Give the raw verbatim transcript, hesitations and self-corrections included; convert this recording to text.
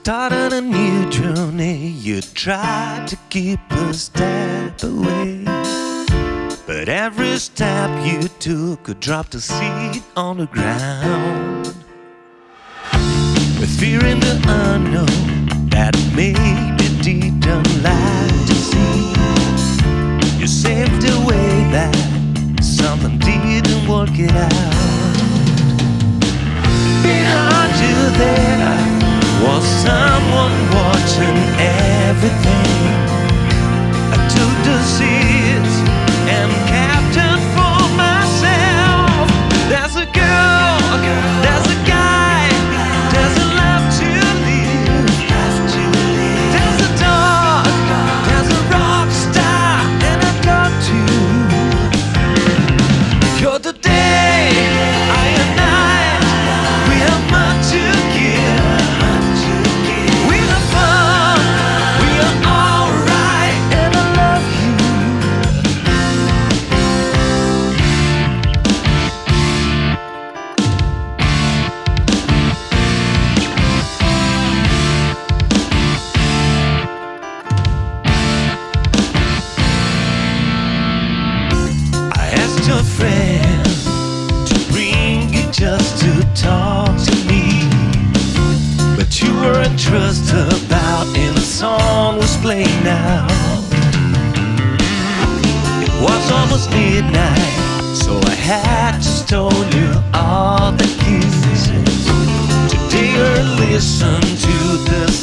started a new journey. You tried to keep a step away, but every step you took dropped a seed on the ground. With fear in the unknown that maybe didn't like to see, you saved the way back, something didn't work it out. Behind you there was someone watching everything. I took the seeds and kept it for myself. There's a girl, there's a guy, there's a love to live. There's a dog, there's a rock star, and I got you. You're the day, I and I, we have much to give. We have fun, we are alright, and I love you. I asked your friend to bring you just to talk to me, but you weren't trust about and the song was playing now. It was almost midnight, so I had to stole you all the kisses. Today I listen to the